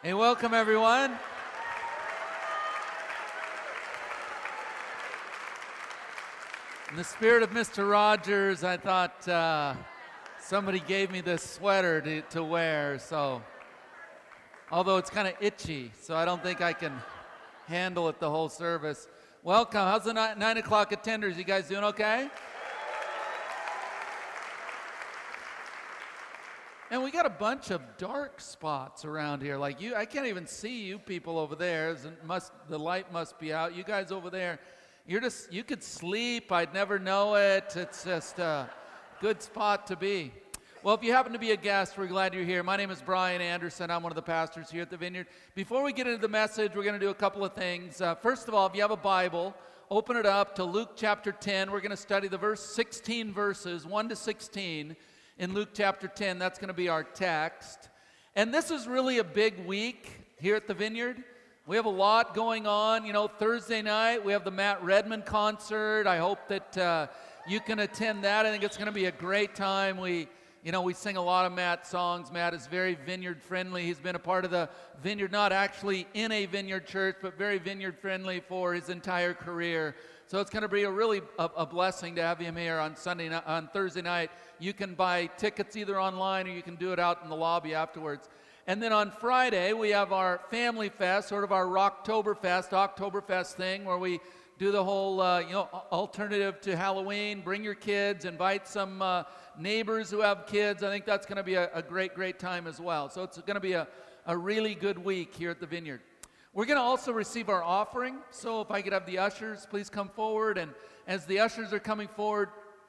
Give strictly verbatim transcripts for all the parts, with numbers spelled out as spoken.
Hey, welcome everyone. In the spirit of Mister Rogers, I thought uh, somebody gave me this sweater to, to wear, so although it's kind of itchy, so I don't think I can handle it the whole service. Welcome. How's the ni- nine o'clock attenders? You guys doing okay? And we got a bunch of dark spots around here. Like you, I can't even see you people over there. It must, the light must be out. You guys over there, you're just, you could sleep. I'd never know it. It's just a good spot to be. Well, if you happen to be a guest, we're glad you're here. My name is Brian Anderson. I'm one of the pastors here at the Vineyard. Before we get into the message, we're going to do a couple of things. Uh, first of all, if you have a Bible, open it up to Luke chapter ten. We're going to study the verse sixteen verses, one to sixteen. In Luke chapter ten, that's going to be our text. And this is really a big week here at the Vineyard. We have a lot going on. You know, Thursday night, we have the Matt Redman concert. I hope that uh, you can attend that. I think it's going to be a great time. We, you know, we sing a lot of Matt songs. Matt is very Vineyard friendly. He's been a part of the Vineyard, not actually in a Vineyard church, but very Vineyard friendly for his entire career. So it's going to be a really a, a blessing to have him here on Sunday on Thursday night. You can buy tickets either online or you can do it out in the lobby afterwards. And then on Friday, we have our Family Fest, sort of our Rocktoberfest, Oktoberfest thing, where we do the whole, uh, you know, alternative to Halloween. Bring your kids, invite some uh, neighbors who have kids. I think that's going to be a, a great, great time as well. So it's going to be a, a really good week here at the Vineyard. We're going to also receive our offering. So if I could have the ushers, please come forward. And as the ushers are coming forward,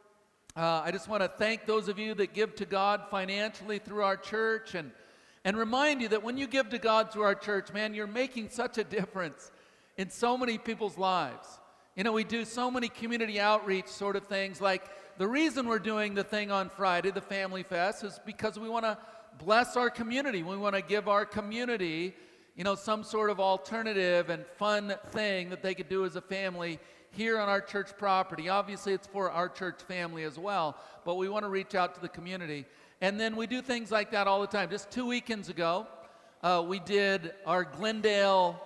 Uh, I just want to thank those of you that give to God financially through our church and, and remind you that when you give to God through our church, man, you're making such a difference in so many people's lives. You know, we do so many community outreach sort of things. Like the reason we're doing the thing on Friday, the Family Fest, is because we want to bless our community. We want to give our community, you know, some sort of alternative and fun thing that they could do as a family here on our church property. Obviously, it's for our church family as well, but we want to reach out to the community. And then we do things like that all the time. Just two weekends ago, uh, we did our Glendale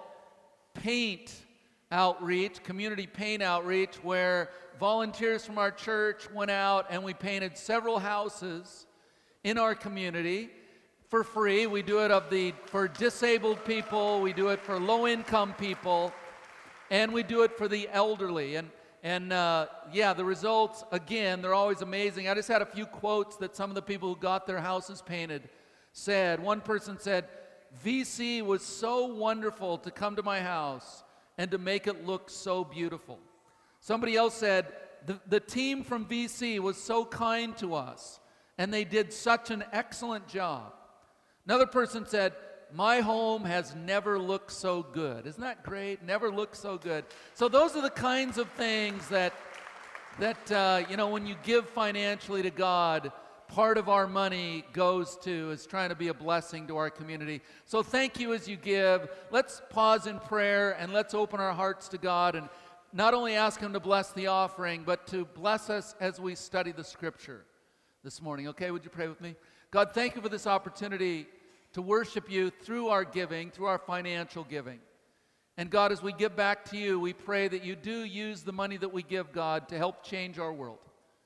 paint outreach, community paint outreach, where volunteers from our church went out and we painted several houses in our community for free. We do it of the for disabled people, we do it for low-income people, and we do it for the elderly. And, and uh, yeah, the results, again, they're always amazing. I just had a few quotes that some of the people who got their houses painted said. One person said, V C was so wonderful to come to my house and to make it look so beautiful. Somebody else said, the, the team from V C was so kind to us, and they did such an excellent job. Another person said, my home has never looked so good. Isn't that great? Never looked so good. So those are the kinds of things that, that uh, you know, when you give financially to God, part of our money goes to, is trying to be a blessing to our community. So thank you as you give. Let's pause in prayer and let's open our hearts to God and not only ask Him to bless the offering, but to bless us as we study the Scripture this morning. Okay, would you pray with me? God, thank you for this opportunity to worship you through our giving, through our financial giving. And God, as we give back to you, we pray that you do use the money that we give, God, to help change our world.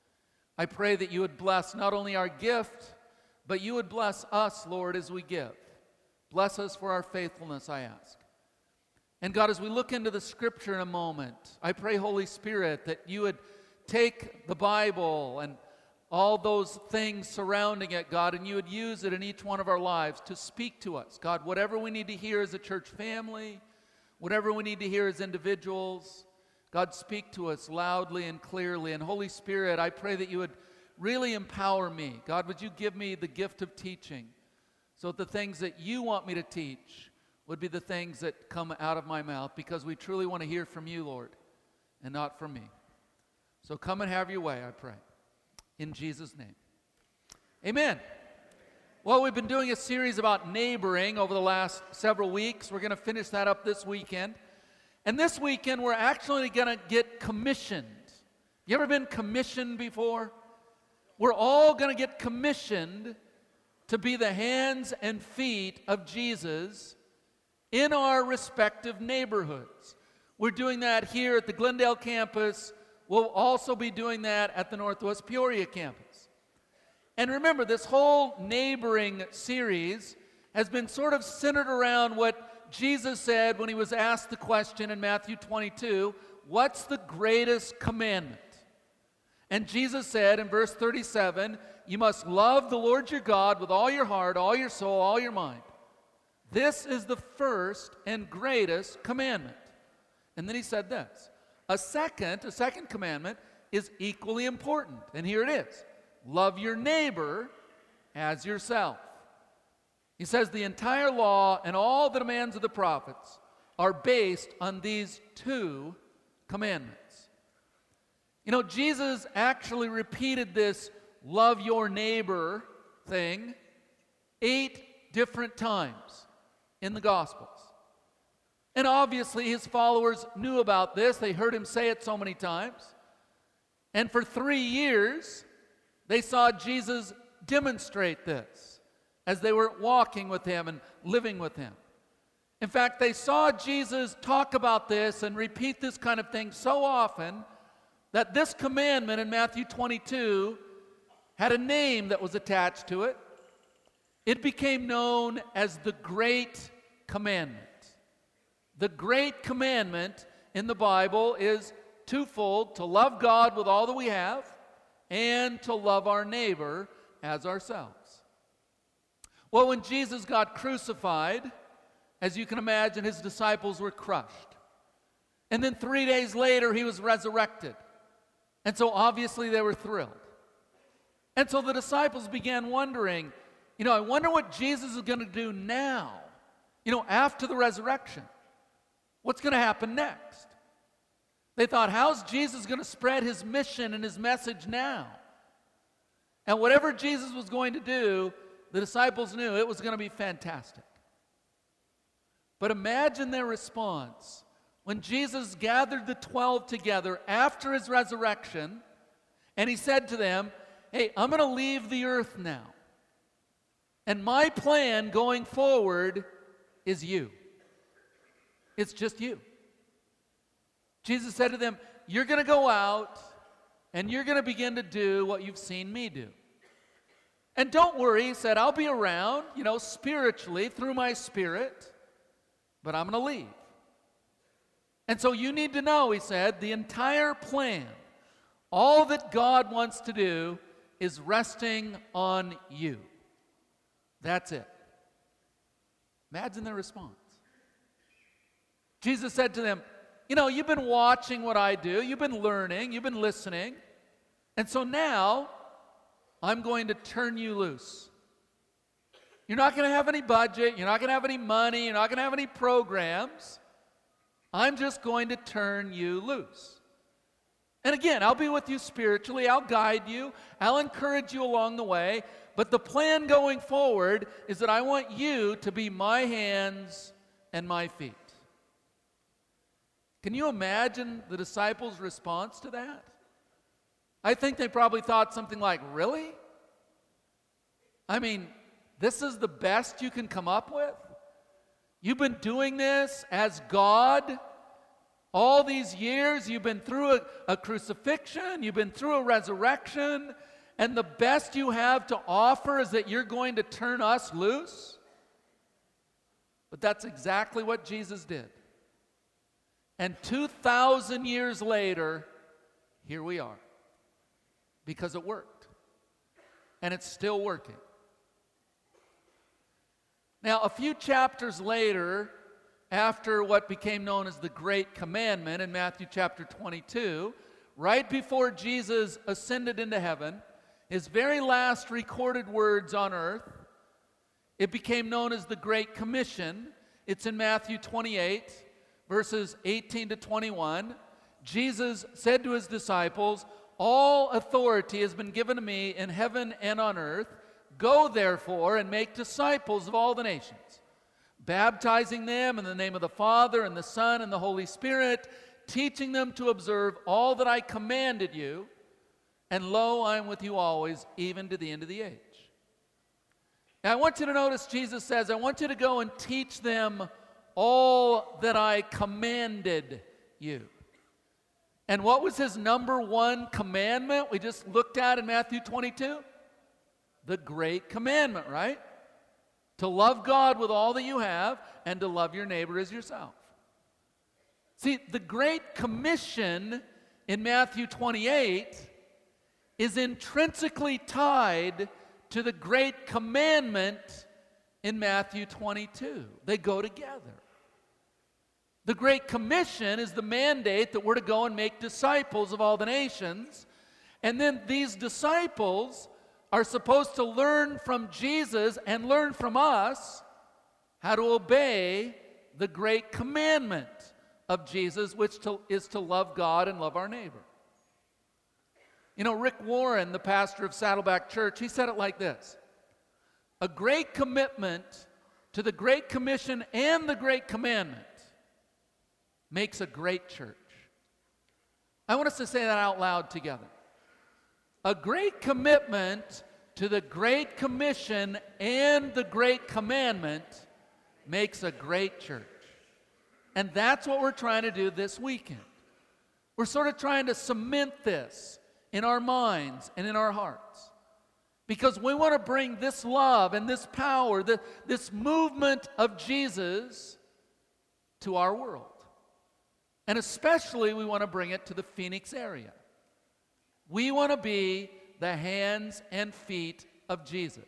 I pray that you would bless not only our gift, but you would bless us, Lord, as we give. Bless us for our faithfulness, I ask. And God, as we look into the Scripture in a moment, I pray, Holy Spirit, that you would take the Bible and all those things surrounding it, God, and you would use it in each one of our lives to speak to us. God, whatever we need to hear as a church family, whatever we need to hear as individuals, God, speak to us loudly and clearly. And Holy Spirit, I pray that you would really empower me. God, would you give me the gift of teaching so that the things that you want me to teach would be the things that come out of my mouth, because we truly want to hear from you, Lord, and not from me. So come and have your way, I pray. In Jesus' name. Amen. Well, we've been doing a series about neighboring over the last several weeks. We're going to finish that up this weekend. And this weekend, we're actually going to get commissioned. You ever been commissioned before? We're all going to get commissioned to be the hands and feet of Jesus in our respective neighborhoods. We're doing that here at the Glendale campus. We'll also be doing that at the Northwest Peoria campus. And remember, this whole neighboring series has been sort of centered around what Jesus said when he was asked the question in Matthew twenty-two, what's the greatest commandment? And Jesus said in verse thirty-seven, you must love the Lord your God with all your heart, all your soul, all your mind. This is the first and greatest commandment. And then he said this, a second, a second commandment is equally important. And here it is, love your neighbor as yourself. He says the entire law and all the demands of the prophets are based on these two commandments. You know, Jesus actually repeated this love your neighbor thing eight different times in the Gospels. And obviously his followers knew about this. They heard him say it so many times. And for three years, they saw Jesus demonstrate this as they were walking with him and living with him. In fact, they saw Jesus talk about this and repeat this kind of thing so often that this commandment in Matthew twenty-two had a name that was attached to it. It became known as the Great Commandment. The Great Commandment in the Bible is twofold, to love God with all that we have and to love our neighbor as ourselves. Well, when Jesus got crucified, as you can imagine, his disciples were crushed. And then three days later, he was resurrected. And so obviously they were thrilled. And so the disciples began wondering, you know, I wonder what Jesus is going to do now, you know, after the resurrection. What's going to happen next? They thought, how's Jesus going to spread his mission and his message now? And whatever Jesus was going to do, the disciples knew it was going to be fantastic. But imagine their response when Jesus gathered the twelve together after his resurrection, and he said to them, hey, I'm going to leave the earth now. And my plan going forward is you. It's just you. Jesus said to them, you're going to go out and you're going to begin to do what you've seen me do. And don't worry, he said, I'll be around, you know, spiritually through my spirit, but I'm going to leave. And so you need to know, he said, the entire plan, all that God wants to do is resting on you. That's it. Imagine their response. Jesus said to them, you know, you've been watching what I do, you've been learning, you've been listening, and so now I'm going to turn you loose. You're not going to have any budget, you're not going to have any money, you're not going to have any programs. I'm just going to turn you loose. And again, I'll be with you spiritually, I'll guide you, I'll encourage you along the way, but the plan going forward is that I want you to be my hands and my feet. Can you imagine the disciples' response to that? I think they probably thought something like, really? I mean, this is the best you can come up with? You've been doing this as God all these years. You've been through a, a crucifixion, you've been through a resurrection, and the best you have to offer is that you're going to turn us loose? But that's exactly what Jesus did. And two thousand years later, here we are. Because it worked. And it's still working. Now, a few chapters later, after what became known as the Great Commandment in Matthew chapter twenty-two, right before Jesus ascended into heaven, his very last recorded words on earth, it became known as the Great Commission. It's in Matthew twenty-eight, verses eighteen to twenty-one. Jesus said to his disciples, all authority has been given to me in heaven and on earth. Go therefore and make disciples of all the nations, baptizing them in the name of the Father and the Son and the Holy Spirit, teaching them to observe all that I commanded you, and lo, I am with you always, even to the end of the age. Now I want you to notice Jesus says, I want you to go and teach them all that I commanded you. And what was his number one commandment we just looked at in Matthew twenty-two? The great commandment, right? To love God with all that you have and to love your neighbor as yourself. See, the Great Commission in Matthew twenty-eight is intrinsically tied to the Great Commandment in Matthew twenty-two. They go together. The Great Commission is the mandate that we're to go and make disciples of all the nations. And then these disciples are supposed to learn from Jesus and learn from us how to obey the Great Commandment of Jesus, which to, is to love God and love our neighbor. You know, Rick Warren, the pastor of Saddleback Church, he said it like this: a great commitment to the Great Commission and the Great Commandment makes a great church. I want us to say that out loud together. A great commitment to the Great Commission and the Great Commandment makes a great church. And that's what we're trying to do this weekend. We're sort of trying to cement this in our minds and in our hearts. Because we want to bring this love and this power, the, this movement of Jesus to our world. And especially we want to bring it to the Phoenix area. We want to be the hands and feet of Jesus.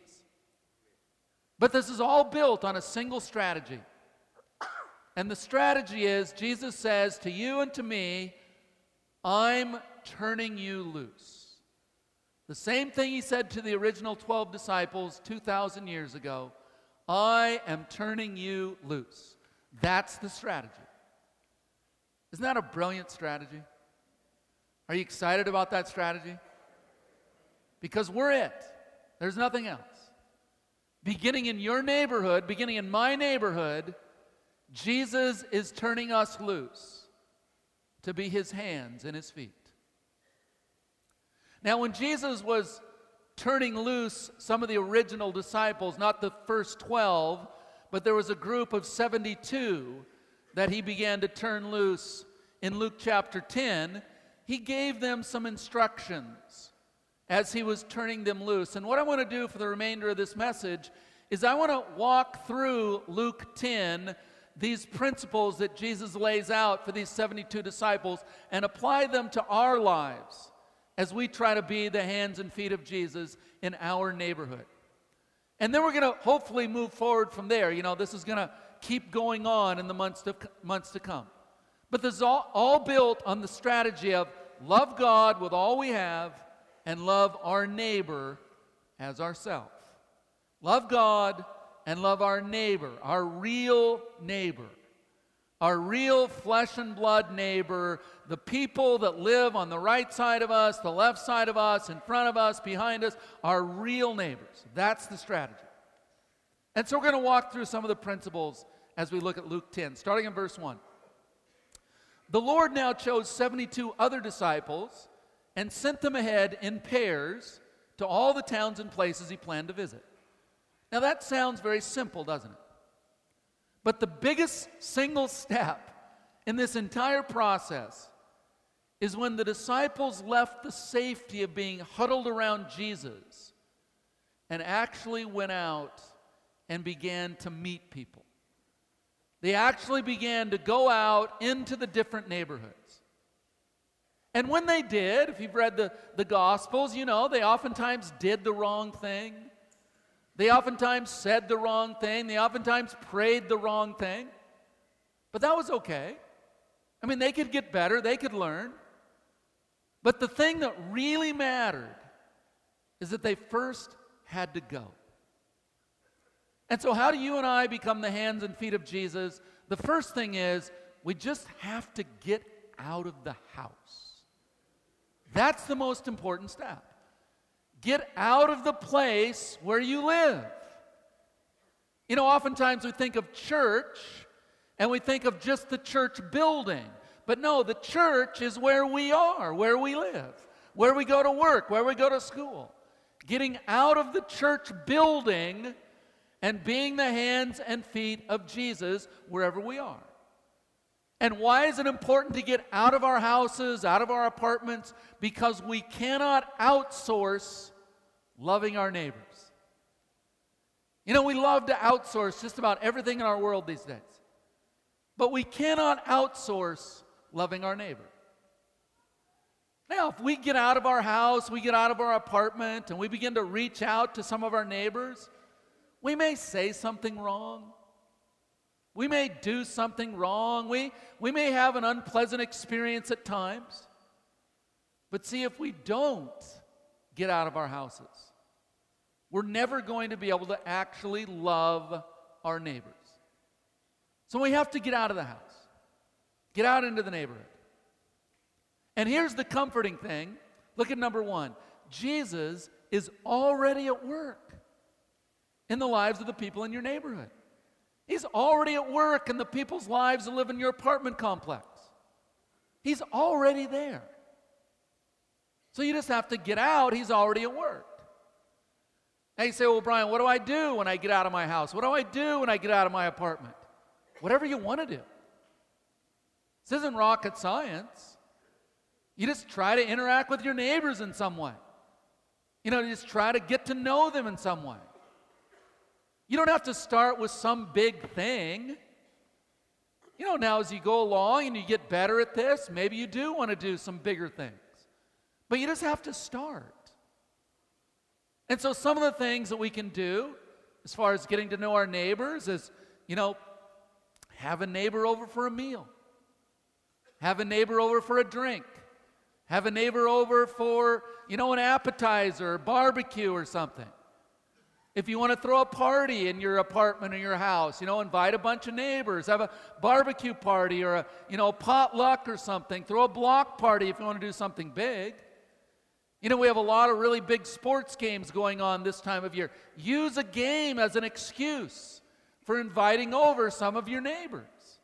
But this is all built on a single strategy. And the strategy is, Jesus says to you and to me, I'm turning you loose. The same thing he said to the original twelve disciples two thousand years ago. I am turning you loose. That's the strategy. Isn't that a brilliant strategy? Are you excited about that strategy? Because we're it. There's nothing else. Beginning in your neighborhood, beginning in my neighborhood, Jesus is turning us loose to be his hands and his feet. Now, when Jesus was turning loose some of the original disciples, not the first twelve, but there was a group of seventy-two that he began to turn loose in Luke chapter ten, he gave them some instructions as he was turning them loose. And what I want to do for the remainder of this message is I want to walk through Luke ten, these principles that Jesus lays out for these seventy-two disciples, and apply them to our lives as we try to be the hands and feet of Jesus in our neighborhood. And then we're going to hopefully move forward from there. You know, this is going to keep going on in the months to, months to come. But this is all, all built on the strategy of love God with all we have and love our neighbor as ourselves. Love God and love our neighbor, our real neighbor, our real flesh and blood neighbor, the people that live on the right side of us, the left side of us, in front of us, behind us, our real neighbors. That's the strategy. And so we're going to walk through some of the principles as we look at Luke ten, starting in verse one. The Lord now chose seventy-two other disciples and sent them ahead in pairs to all the towns and places he planned to visit. Now that sounds very simple, doesn't it? But the biggest single step in this entire process is when the disciples left the safety of being huddled around Jesus and actually went out and began to meet people. They actually began to go out into the different neighborhoods. And when they did, if you've read the, the Gospels, you know, they oftentimes did the wrong thing. They oftentimes said the wrong thing. They oftentimes prayed the wrong thing. But that was okay. I mean, they could get better. They could learn. But the thing that really mattered is that they first had to go. And so how do you and I become the hands and feet of Jesus? The first thing is we just have to get out of the house. That's the most important step. Get out of the place where you live. You know, oftentimes we think of church and we think of just the church building. But no, the church is where we are, where we live, where we go to work, where we go to school. Getting out of the church building and being the hands and feet of Jesus wherever we are. And why is it important to get out of our houses, out of our apartments? Because we cannot outsource loving our neighbors. You know, we love to outsource just about everything in our world these days. But we cannot outsource loving our neighbor. Now, if we get out of our house, we get out of our apartment, and we begin to reach out to some of our neighbors, we may say something wrong. We may do something wrong. We, we may have an unpleasant experience at times. But see, if we don't get out of our houses, we're never going to be able to actually love our neighbors. So we have to get out of the house, get out into the neighborhood. And here's the comforting thing. Look at number one. Jesus is already at work in the lives of the people in your neighborhood. He's already at work in the people's lives that live in your apartment complex. He's already there. So you just have to get out. He's already at work. Now you say, well, Brian, what do I do when I get out of my house? What do I do when I get out of my apartment? Whatever you want to do. This isn't rocket science. You just try to interact with your neighbors in some way. You know, you just try to get to know them in some way. You don't have to start with some big thing. You know, now as you go along and you get better at this, maybe you do want to do some bigger things. But you just have to start. And so some of the things that we can do as far as getting to know our neighbors is, you know, have a neighbor over for a meal. Have a neighbor over for a drink. Have a neighbor over for, you know, an appetizer, or barbecue or something. If you want to throw a party in your apartment or your house, you know, invite a bunch of neighbors. Have a barbecue party or a, you know, potluck or something. Throw a block party if you want to do something big. You know, we have a lot of really big sports games going on this time of year. Use a game as an excuse for inviting over some of your neighbors.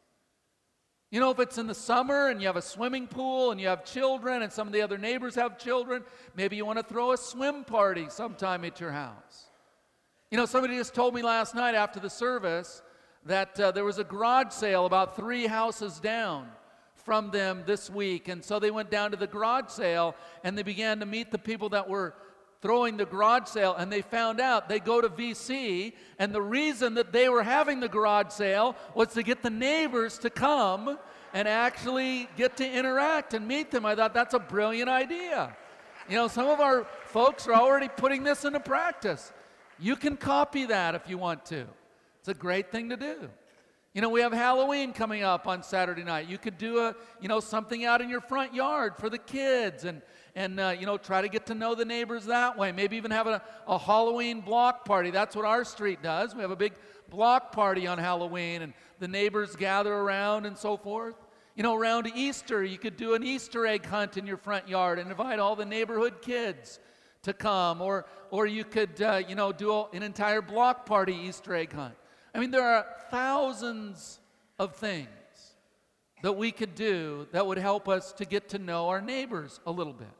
You know, if it's in the summer and you have a swimming pool and you have children and some of the other neighbors have children, maybe you want to throw a swim party sometime at your house. You know, somebody just told me last night after the service that uh, there was a garage sale about three houses down from them this week. And so they went down to the garage sale and they began to meet the people that were throwing the garage sale, and they found out they go to V C, and the reason that they were having the garage sale was to get the neighbors to come and actually get to interact and meet them. I thought that's a brilliant idea. You know, some of our folks are already putting this into practice. You can copy that if you want to. It's a great thing to do. You know, we have Halloween coming up on Saturday night. You could do a, you know, something out in your front yard for the kids and, and uh, you know, try to get to know the neighbors that way. Maybe even have a, a Halloween block party. That's what our street does. We have a big block party on Halloween, and the neighbors gather around and so forth. You know, around Easter, you could do an Easter egg hunt in your front yard and invite all the neighborhood kids to come. Or, or you could, uh, you know, do a, an entire block party Easter egg hunt. I mean, there are thousands of things that we could do that would help us to get to know our neighbors a little bit.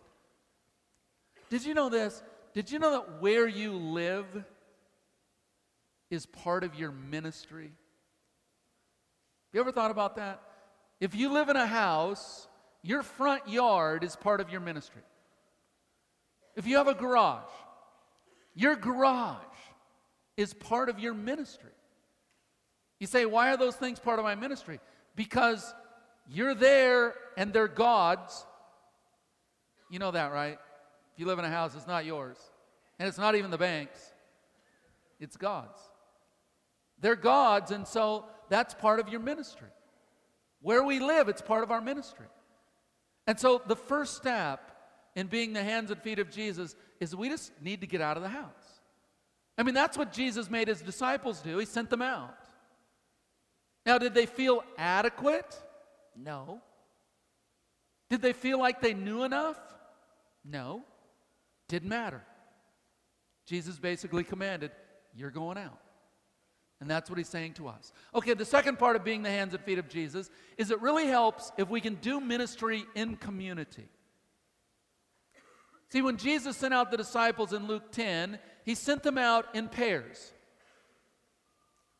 Did you know this? Did you know that where you live is part of your ministry? You ever thought about that? If you live in a house, your front yard is part of your ministry. If you have a garage, your garage is part of your ministry. You say, why are those things part of my ministry? Because you're there and they're God's. You know that, right? If you live in a house, it's not yours. And it's not even the bank's. It's God's. They're God's, and so that's part of your ministry. Where we live, it's part of our ministry. And so the first step in being the hands and feet of Jesus is we just need to get out of the house. I mean, that's what Jesus made his disciples do. He sent them out. Now, did they feel adequate? No. Did they feel like they knew enough? No. Didn't matter. Jesus basically commanded, you're going out. And that's what he's saying to us. Okay, the second part of being the hands and feet of Jesus is it really helps if we can do ministry in community. See, when Jesus sent out the disciples in Luke ten, he sent them out in pairs.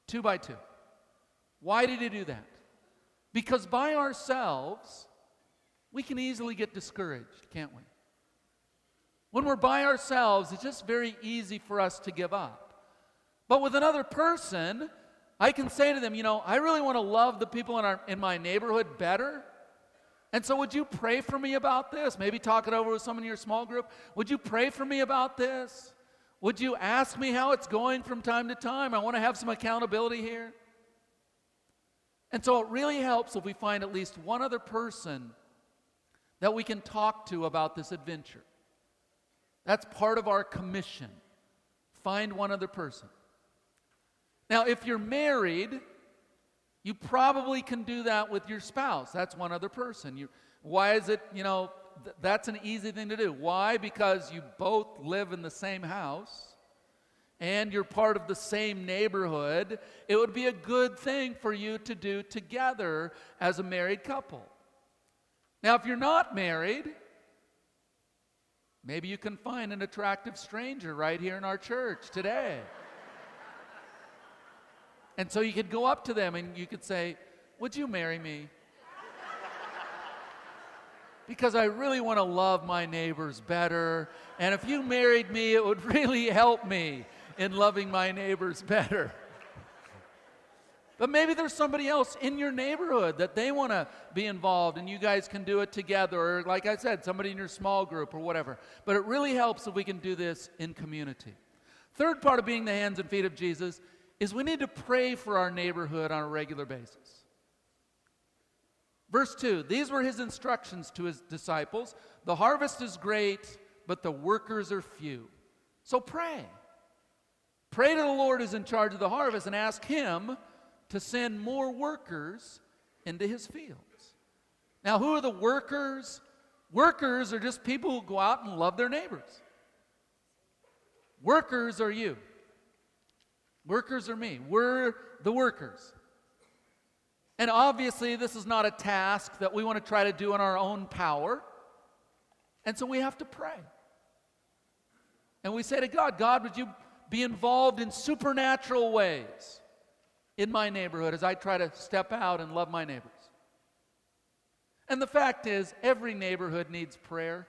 Two by two. Why did he do that? Because by ourselves, we can easily get discouraged, can't we? When we're by ourselves, it's just very easy for us to give up. But with another person, I can say to them, you know, I really want to love the people in, our, in my neighborhood better. And so would you pray for me about this? Maybe talk it over with someone in your small group. Would you pray for me about this? Would you ask me how it's going from time to time? I want to have some accountability here. And so it really helps if we find at least one other person that we can talk to about this adventure. That's part of our commission. Find one other person. Now, if you're married, you probably can do that with your spouse. That's one other person. You, why is it, you know, th- that's an easy thing to do. Why? Because you both live in the same house and you're part of the same neighborhood. It would be a good thing for you to do together as a married couple. Now, if you're not married, maybe you can find an attractive stranger right here in our church today. And so you could go up to them and you could say, would you marry me? Because I really want to love my neighbors better. And if you married me, it would really help me in loving my neighbors better. But maybe there's somebody else in your neighborhood that they want to be involved and you guys can do it together. Or like I said, somebody in your small group or whatever. But it really helps if we can do this in community. Third part of being the hands and feet of Jesus is we need to pray for our neighborhood on a regular basis. Verse two, these were his instructions to his disciples. The harvest is great, but the workers are few. So pray. Pray to the Lord who's in charge of the harvest and ask him to send more workers into his fields. Now, who are the workers? Workers are just people who go out and love their neighbors. Workers are you. Workers are me. We're the workers. And obviously, this is not a task that we want to try to do in our own power. And so we have to pray. And we say to God, God, would you be involved in supernatural ways in my neighborhood as I try to step out and love my neighbors? And the fact is, every neighborhood needs prayer.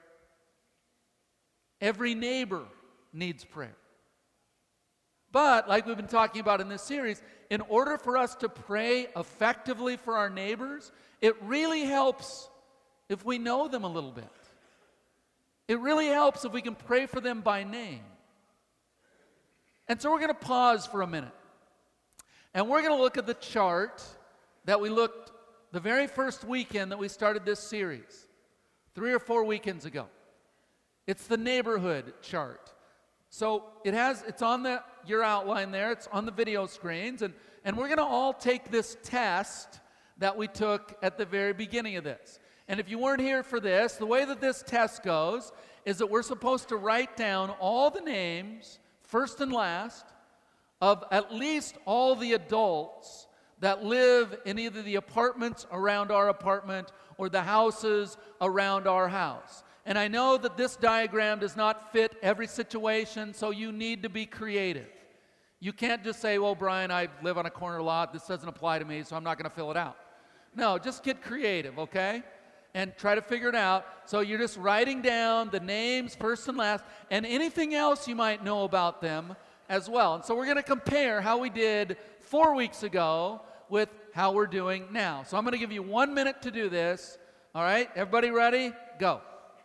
Every neighbor needs prayer. But, like we've been talking about in this series, in order for us to pray effectively for our neighbors, it really helps if we know them a little bit. It really helps if we can pray for them by name. And so we're going to pause for a minute. And we're going to look at the chart that we looked the very first weekend that we started this series, three or four weekends ago. It's the neighborhood chart. So it has, it's on the, your outline there, it's on the video screens, and, and we're going to all take this test that we took at the very beginning of this. And if you weren't here for this, the way that this test goes is that we're supposed to write down all the names, first and last, of at least all the adults that live in either the apartments around our apartment or the houses around our house. And I know that this diagram does not fit every situation, so you need to be creative. You can't just say, well, Brian, I live on a corner lot. This doesn't apply to me, so I'm not going to fill it out. No, just get creative, okay? And try to figure it out. So you're just writing down the names, first and last, and anything else you might know about them as well. And so we're going to compare how we did four weeks ago with how we're doing now. So I'm going to give you one minute to do this. All right, everybody ready? Go.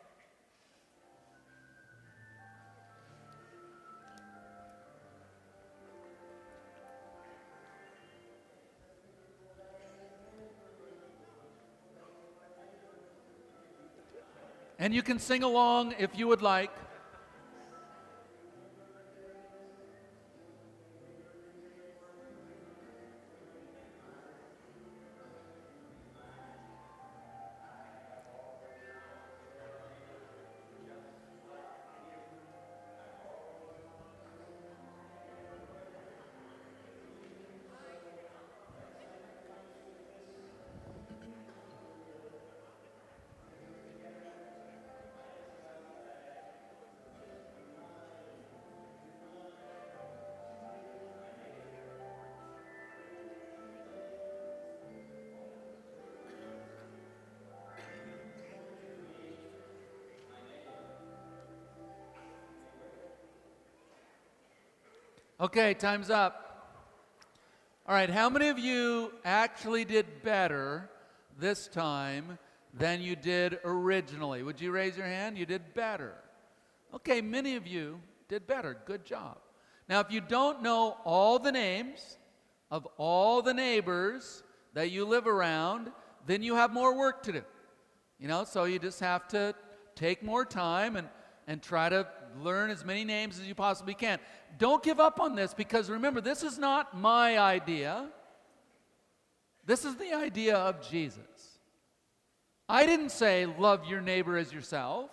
And you can sing along if you would like. Okay, time's up. All right, how many of you actually did better this time than you did originally? Would you raise your hand? You did better. Okay, many of you did better. Good job. Now, if you don't know all the names of all the neighbors that you live around, then you have more work to do. You know, so you just have to take more time and, and try to learn as many names as you possibly can. Don't give up on this, because remember, this is not my idea. This is the idea of Jesus. I didn't say love your neighbor as yourself.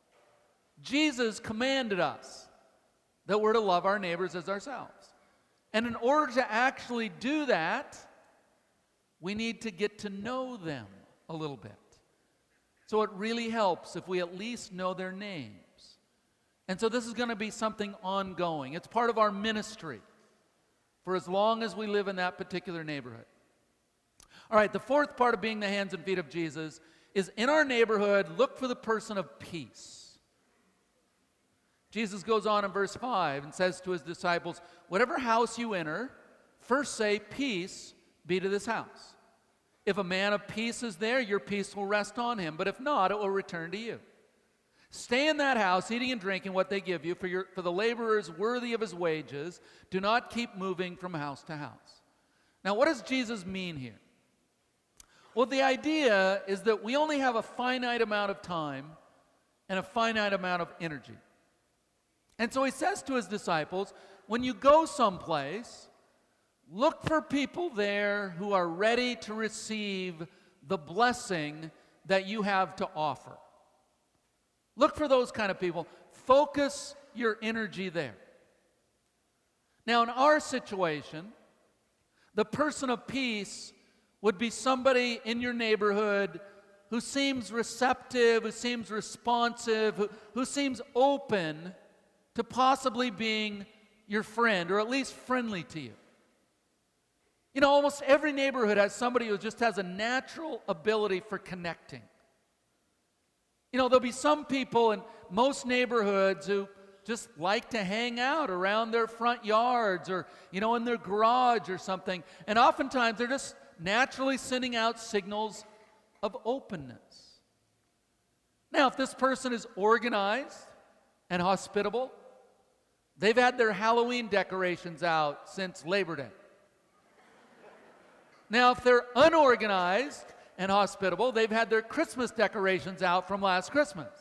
Jesus commanded us that we're to love our neighbors as ourselves. And in order to actually do that, we need to get to know them a little bit. So it really helps if we at least know their names. And so this is going to be something ongoing. It's part of our ministry for as long as we live in that particular neighborhood. All right, the fourth part of being the hands and feet of Jesus is, in our neighborhood, look for the person of peace. Jesus goes on in verse five and says to his disciples, whatever house you enter, first say, peace be to this house. If a man of peace is there, your peace will rest on him. But if not, it will return to you. Stay in that house, eating and drinking what they give you, for, your, for the laborer is worthy of his wages. Do not keep moving from house to house. Now, what does Jesus mean here? Well, the idea is that we only have a finite amount of time and a finite amount of energy. And so he says to his disciples, when you go someplace, look for people there who are ready to receive the blessing that you have to offer. Look for those kind of people. Focus your energy there. Now, in our situation, the person of peace would be somebody in your neighborhood who seems receptive, who seems responsive, who, who seems open to possibly being your friend, or at least friendly to you. You know, almost every neighborhood has somebody who just has a natural ability for connecting. You know, there'll be some people in most neighborhoods who just like to hang out around their front yards, or, you know, in their garage or something. And oftentimes they're just naturally sending out signals of openness. Now, if this person is organized and hospitable, they've had their Halloween decorations out since Labor Day. Now, if they're unorganized and hospitable, they've had their Christmas decorations out from last Christmas.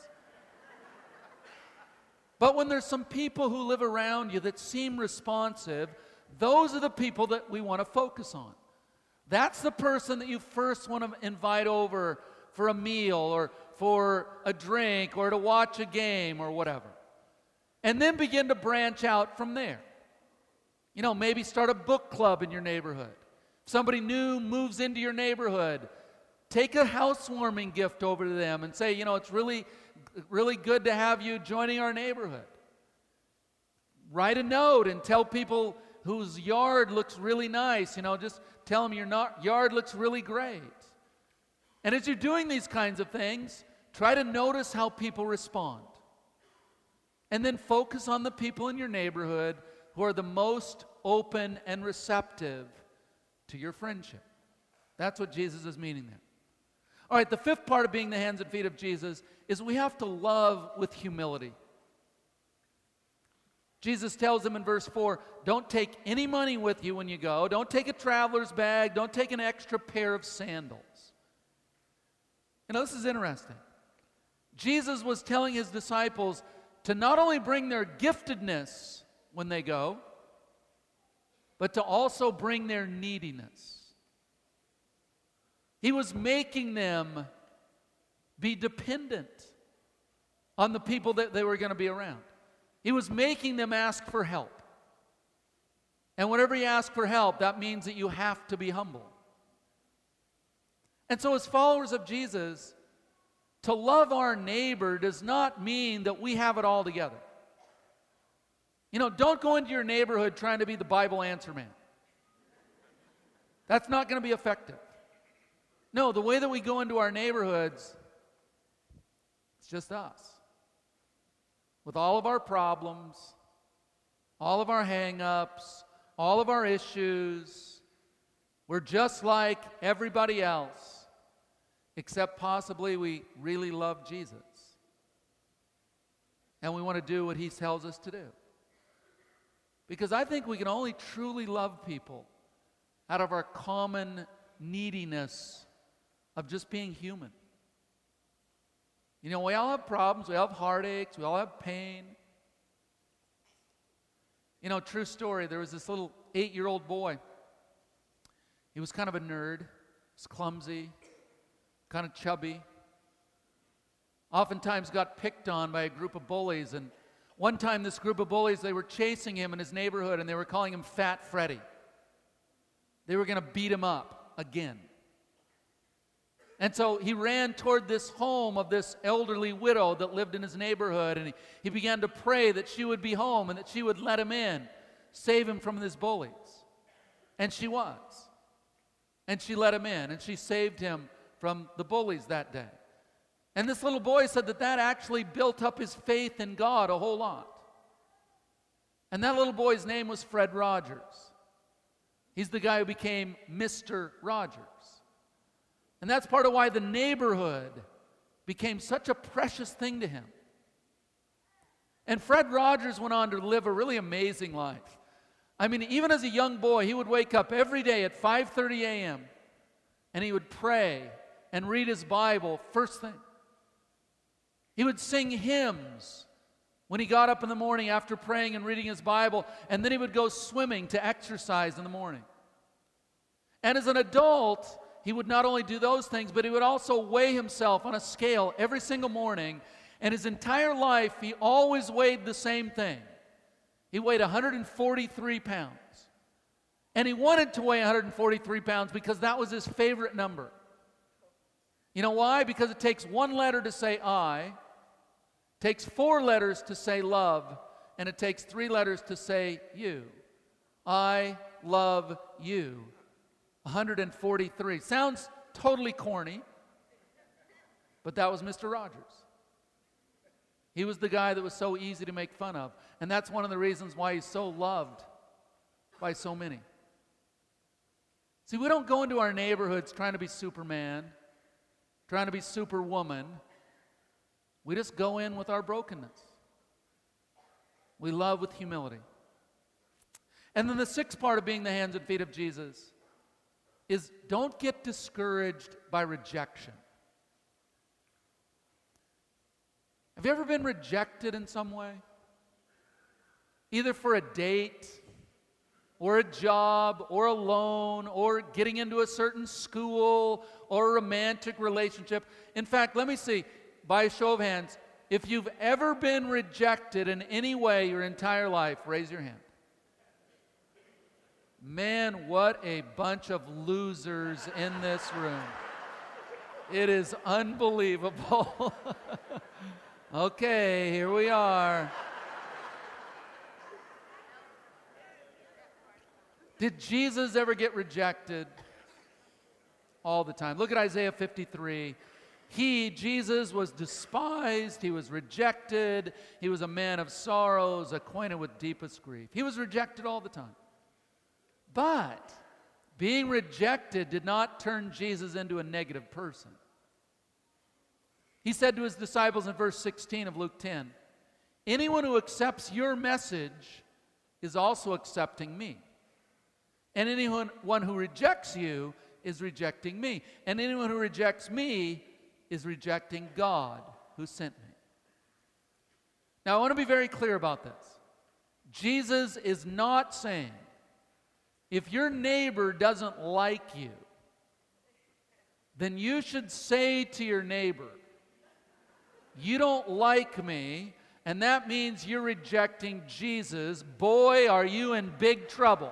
But when there's some people who live around you that seem responsive, those are the people that we want to focus on. That's the person that you first want to invite over for a meal or for a drink or to watch a game or whatever. And then begin to branch out from there. You know, maybe start a book club in your neighborhood. If somebody new moves into your neighborhood, take a housewarming gift over to them and say, you know, it's really, really good to have you joining our neighborhood. Write a note and tell people whose yard looks really nice, you know, just tell them your not, yard looks really great. And as you're doing these kinds of things, try to notice how people respond. And then focus on the people in your neighborhood who are the most open and receptive to your friendship. That's what Jesus is meaning there. All right, the fifth part of being the hands and feet of Jesus is we have to love with humility. Jesus tells them in verse four, don't take any money with you when you go. Don't take a traveler's bag. Don't take an extra pair of sandals. You know, this is interesting. Jesus was telling his disciples to not only bring their giftedness when they go, but to also bring their neediness. He was making them be dependent on the people that they were going to be around. He was making them ask for help. And whenever you ask for help, that means that you have to be humble. And so as followers of Jesus, to love our neighbor does not mean that we have it all together. You know, don't go into your neighborhood trying to be the Bible answer man. That's not going to be effective. No, the way that we go into our neighborhoods, it's just us. With all of our problems, all of our hang-ups, all of our issues. We're just like everybody else, except possibly we really love Jesus. And we want to do what he tells us to do. Because I think we can only truly love people out of our common neediness of just being human. You know, we all have problems, we all have heartaches, we all have pain. You know, true story, there was this little eight-year-old boy. He was kind of a nerd, he was clumsy, kind of chubby. Oftentimes got picked on by a group of bullies, and one time this group of bullies, they were chasing him in his neighborhood, and they were calling him Fat Freddy. They were going to beat him up again. And so he ran toward this home of this elderly widow that lived in his neighborhood, and he, he began to pray that she would be home and that she would let him in, save him from these bullies. And she was. And she let him in, and she saved him from the bullies that day. And this little boy said that that actually built up his faith in God a whole lot. And that little boy's name was Fred Rogers. He's the guy who became Mister Rogers. And that's part of why the neighborhood became such a precious thing to him. And Fred Rogers went on to live a really amazing life. I mean, even as a young boy, he would wake up every day at five thirty a m and he would pray and read his Bible first thing. He would sing hymns when he got up in the morning after praying and reading his Bible, and then he would go swimming to exercise in the morning. And as an adult, he would not only do those things, but he would also weigh himself on a scale every single morning, and his entire life, he always weighed the same thing. He weighed one hundred forty-three pounds. And he wanted to weigh one hundred forty-three pounds because that was his favorite number. You know why? Because it takes one letter to say I, takes four letters to say love, and it takes three letters to say you. I love you. one hundred forty-three. Sounds totally corny, but that was Mister Rogers. He was the guy that was so easy to make fun of, and that's one of the reasons why he's so loved by so many. See, we don't go into our neighborhoods trying to be Superman, trying to be Superwoman. We just go in with our brokenness. We love with humility. And then the sixth part of being the hands and feet of Jesus is don't get discouraged by rejection. Have you ever been rejected in some way? Either for a date, or a job, or a loan, or getting into a certain school, or a romantic relationship. In fact, let me see, by a show of hands, if you've ever been rejected in any way your entire life, raise your hand. Man, what a bunch of losers in this room. It is unbelievable. Okay, here we are. Did Jesus ever get rejected? All the time. Look at Isaiah fifty-three. He, Jesus, was despised, he was rejected, he was a man of sorrows, acquainted with deepest grief. He was rejected all the time. But being rejected did not turn Jesus into a negative person. He said to his disciples in verse sixteen of Luke ten, anyone who accepts your message is also accepting me. And anyone one who rejects you is rejecting me. And anyone who rejects me is rejecting God who sent me. Now, I want to be very clear about this. Jesus is not saying, if your neighbor doesn't like you, then you should say to your neighbor, you don't like me, and that means you're rejecting Jesus. Boy, are you in big trouble.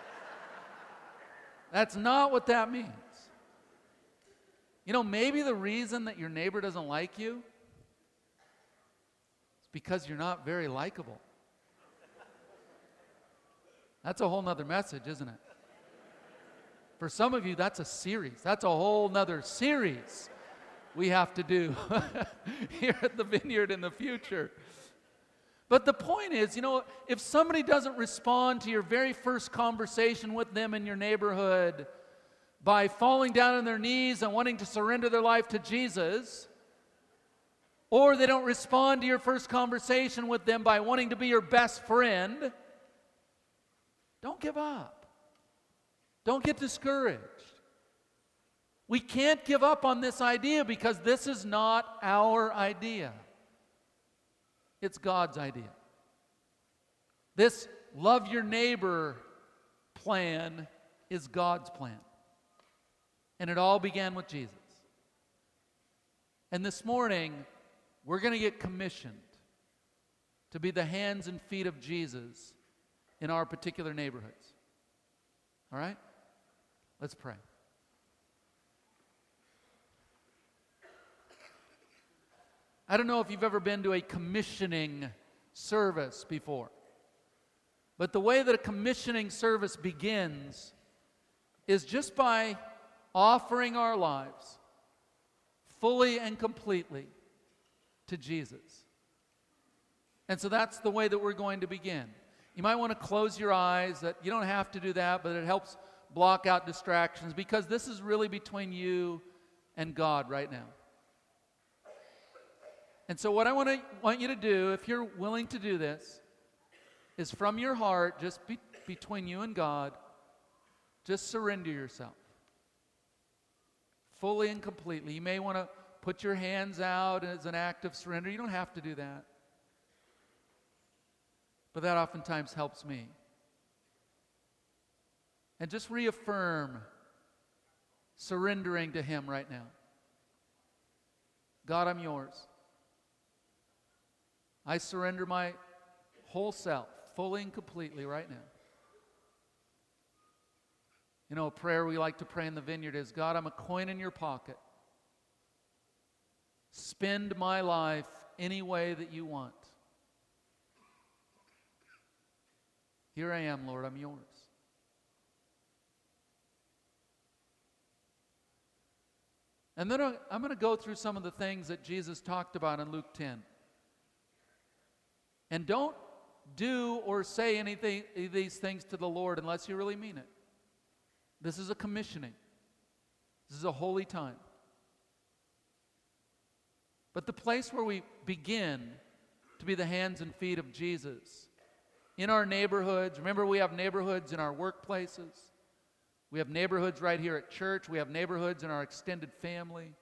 That's not what that means. You know, maybe the reason that your neighbor doesn't like you is because you're not very likable. That's a whole nother message, isn't it? For some of you, that's a series. That's a whole nother series we have to do here at the Vineyard in the future. But the point is, you know, if somebody doesn't respond to your very first conversation with them in your neighborhood by falling down on their knees and wanting to surrender their life to Jesus, or they don't respond to your first conversation with them by wanting to be your best friend, don't give up. Don't get discouraged. We can't give up on this idea because this is not our idea. It's God's idea. This love your neighbor plan is God's plan. And it all began with Jesus. And this morning, we're going to get commissioned to be the hands and feet of Jesus in our particular neighborhoods. All right? Let's pray. I don't know if you've ever been to a commissioning service before, but the way that a commissioning service begins is just by offering our lives fully and completely to Jesus. And so that's the way that we're going to begin. You might want to close your eyes. That you don't have to do that, but it helps block out distractions because this is really between you and God right now. And so what I want to want you to do, if you're willing to do this, is from your heart, just be, between you and God, just surrender yourself fully and completely. You may want to put your hands out as an act of surrender. You don't have to do that. But that oftentimes helps me. And just reaffirm surrendering to Him right now. God, I'm yours. I surrender my whole self, fully and completely right now. You know, a prayer we like to pray in the vineyard is, God, I'm a coin in your pocket. Spend my life any way that you want. Here I am, Lord, I'm yours. And then I'm going to go through some of the things that Jesus talked about in Luke ten. And don't do or say anything, these things to the Lord unless you really mean it. This is a commissioning. This is a holy time. But the place where we begin to be the hands and feet of Jesus, in our neighborhoods, remember we have neighborhoods in our workplaces. We have neighborhoods right here at church. We have neighborhoods in our extended family.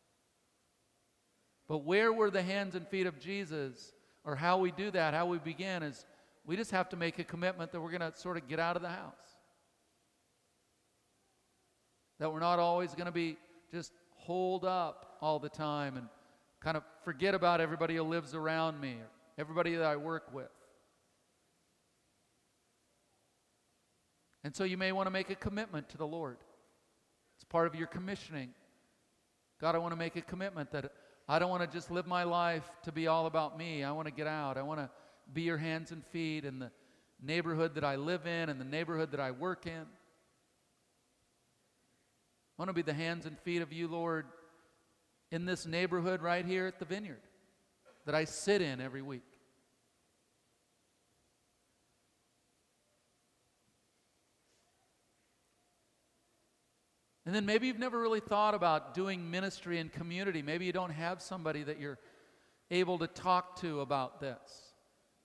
But where we're the hands and feet of Jesus, or how we do that, how we begin, is we just have to make a commitment that we're going to sort of get out of the house. That we're not always going to be just holed up all the time and kind of forget about everybody who lives around me, or everybody that I work with. And so you may want to make a commitment to the Lord. It's part of your commissioning. God, I want to make a commitment that I don't want to just live my life to be all about me. I want to get out. I want to be your hands and feet in the neighborhood that I live in and the neighborhood that I work in. I want to be the hands and feet of you, Lord, in this neighborhood right here at the Vineyard that I sit in every week. And then maybe you've never really thought about doing ministry in community. Maybe you don't have somebody that you're able to talk to about this.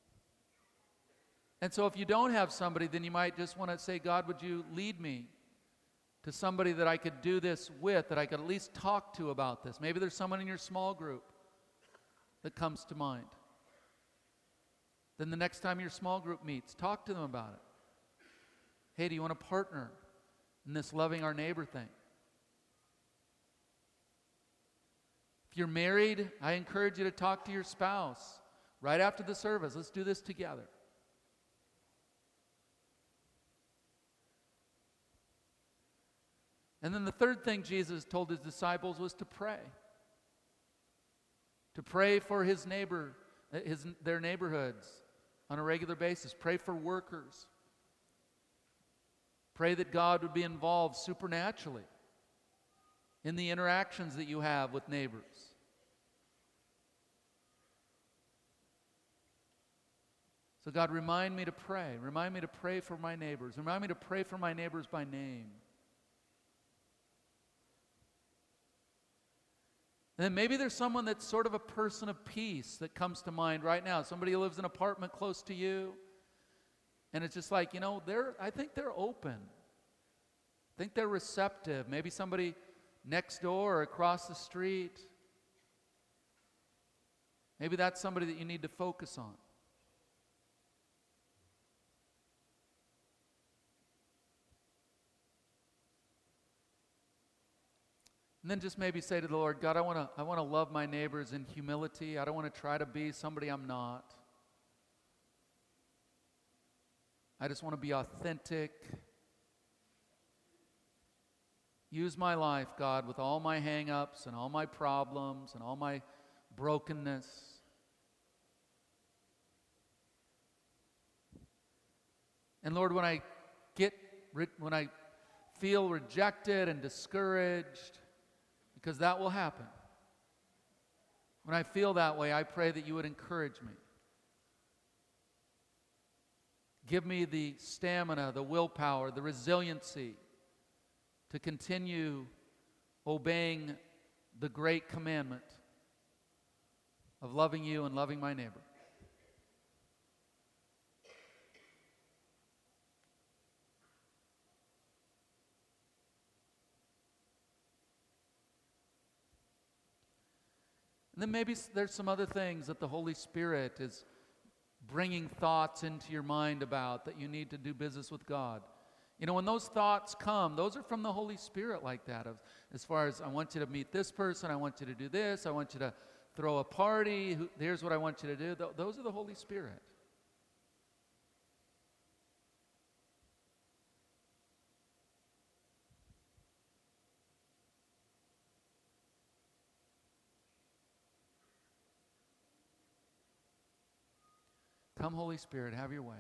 And so if you don't have somebody, then you might just want to say, God, would you lead me to somebody that I could do this with, that I could at least talk to about this. Maybe there's someone in your small group that comes to mind. Then the next time your small group meets, talk to them about it. Hey, do you want to partner in this loving our neighbor thing? If you're married, I encourage you to talk to your spouse right after the service. Let's do this together. And then the third thing Jesus told his disciples was to pray. To pray for his neighbor, his, their neighborhoods on a regular basis. Pray for workers. Pray that God would be involved supernaturally in the interactions that you have with neighbors. So God, remind me to pray. Remind me to pray for my neighbors. Remind me to pray for my neighbors by name. And then maybe there's someone that's sort of a person of peace that comes to mind right now. Somebody who lives in an apartment close to you. And it's just like, you know, they're, I think they're open. I think they're receptive. Maybe somebody next door or across the street. Maybe that's somebody that you need to focus on. And then just maybe say to the Lord, God, I want to I want to love my neighbors in humility. I don't want to try to be somebody I'm not. I just want to be authentic. Use my life, God, with all my hang-ups and all my problems and all my brokenness. And Lord, when I get when I feel rejected and discouraged, because that will happen. When I feel that way, I pray that you would encourage me. Give me the stamina, the willpower, the resiliency to continue obeying the great commandment of loving you and loving my neighbor. And then maybe there's some other things that the Holy Spirit is bringing thoughts into your mind about that you need to do business with God. You know, when those thoughts come, those are from the Holy Spirit like that. Of, as far as, I want you to meet this person, I want you to do this, I want you to throw a party, who, here's what I want you to do. Th- those are the Holy Spirit. Come, Holy Spirit, have your way.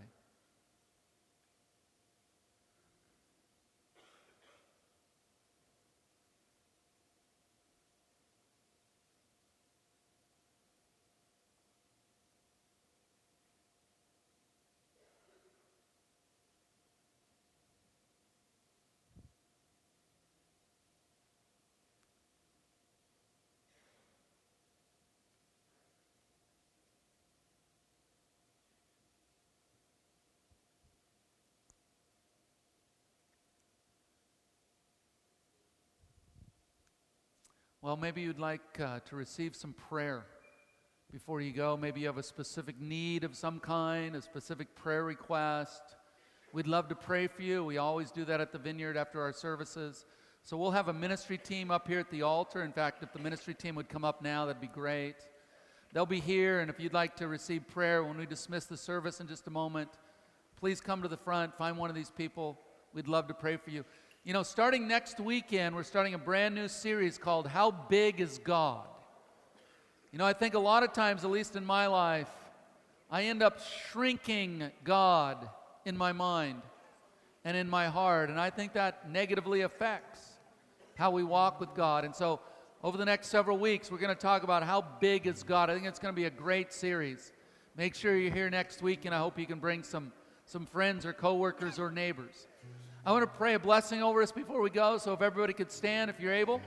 Well, maybe you'd like uh, to receive some prayer before you go. Maybe you have a specific need of some kind, a specific prayer request. We'd love to pray for you. We always do that at the Vineyard after our services. So we'll have a ministry team up here at the altar. In fact, if the ministry team would come up now, that'd be great. They'll be here, and if you'd like to receive prayer when we dismiss the service in just a moment, please come to the front, find one of these people. We'd love to pray for you. You know, starting next weekend, we're starting a brand new series called How Big is God? You know, I think a lot of times, at least in my life, I end up shrinking God in my mind and in my heart, and I think that negatively affects how we walk with God. And so, over the next several weeks, we're going to talk about how big is God. I think it's going to be a great series. Make sure you're here next week, and I hope you can bring some, some friends or coworkers or neighbors. I want to pray a blessing over us before we go, so if everybody could stand if you're able.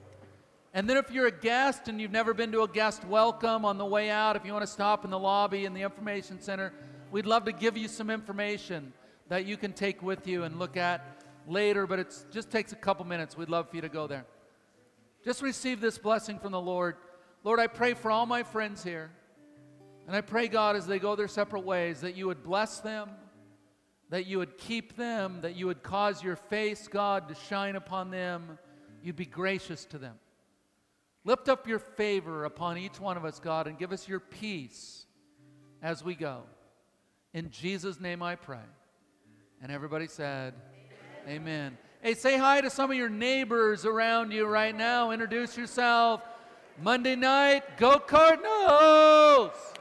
And then if you're a guest and you've never been to a guest welcome on the way out, if you want to stop in the lobby in the information center, we'd love to give you some information that you can take with you and look at later, but it just takes a couple minutes. We'd love for you to go there. Just receive this blessing from the Lord. Lord, I pray for all my friends here, and I pray, God, as they go their separate ways, that you would bless them, that you would keep them, that you would cause your face, God, to shine upon them. You'd be gracious to them. Lift up your favor upon each one of us, God, and give us your peace as we go. In Jesus' name I pray. And everybody said, Amen. Amen. Hey, say hi to some of your neighbors around you right now. Introduce yourself. Monday night, go Cardinals!